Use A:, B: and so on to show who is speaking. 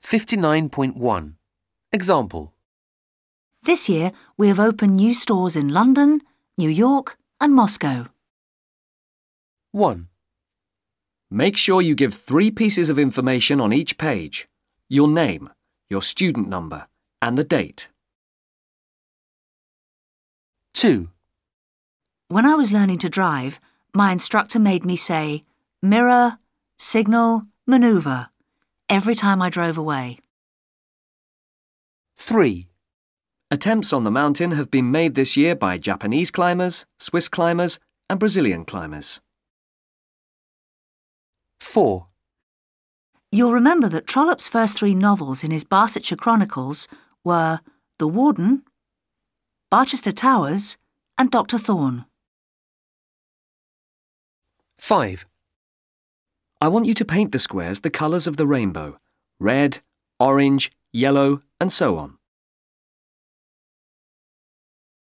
A: 59.1. Example.
B: This year, we have opened new stores in London, New York and Moscow.
A: 1.
C: Make sure you give 3 pieces of information on each page. Your name, your student number, and the date.
A: 2.
B: When I was learning to drive, my instructor made me say, mirror, signal, manoeuvre, every time I drove away.
A: 3.
C: Attempts on the mountain have been made this year by Japanese climbers, Swiss climbers, and Brazilian climbers.
A: 4.
B: You'll remember that Trollope's first 3 novels in his Barsetshire Chronicles were The Warden, Barchester Towers, and Dr. Thorne.
A: 5.
C: I want you to paint the squares the colours of the rainbow: red, orange, yellow, and so on.